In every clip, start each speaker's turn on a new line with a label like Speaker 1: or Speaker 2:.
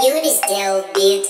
Speaker 1: Beauty Still Beat.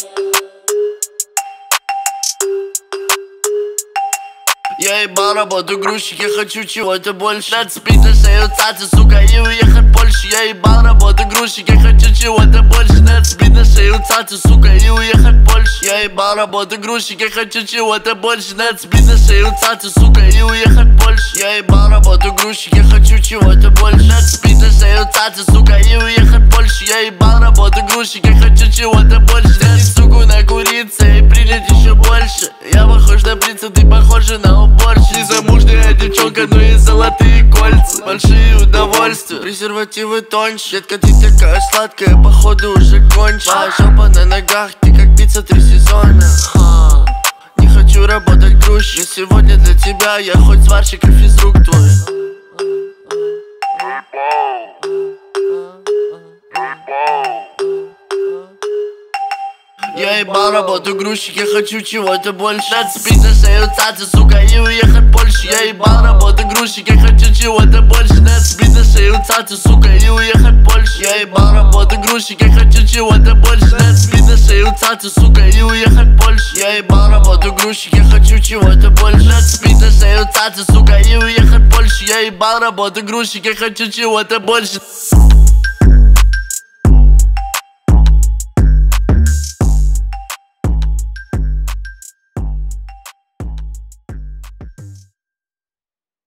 Speaker 2: Я ебал работу грузчик, я хочу чего-то больше. Нацепить на шею цацу, сука, и уехать в Польшу. Я ебал работу грузчик, я хочу чего-то больше. Нацепить на шею цацу, сука, и уехать в Польшу. Я ебал работу грузчик, я хочу чего-то больше. Нацепить на шею цацу, сука, и уехать в Польшу. Я ебал работу грузчик, я хочу чего-то больше. Нацепить на шею цацу, сука, и уехать в Польшу. Я ебал работу грузчик, я хочу чего-то больше. Снять суку накуриться и принять еще больше. Я похож на принца, ты похожа на уборщицу. Незамужняя девчонка, но и золотые кольца. Большие удовольствия, презервативы тоньше. Детка, ты такая сладкая, походу уже кончена. Жопа на ногах, ты как пицца 3 сезона. Не хочу работать грузчик, я сегодня для тебя, я хоть сварщик и физрук твой. Я ебал работу грузчик, я хочу чего-то больше. Нацепить на шею цацу, сука, и уехать в Польшу. Я ебал работу грузчик, я хочу чего-то больше. Нацепить на шею цацу, сука, и уехать в Польшу. Я ебал работу грузчик, я хочу чего-то больше. Нацепить на шею цацу, сука, и уехать в Польшу. Я ебал работу грузчик, я хочу чего-то больше. Нацепить на шею цацу, сука, и уехать в Польшу. Я ебал работу грузчик, я хочу чего-то больше.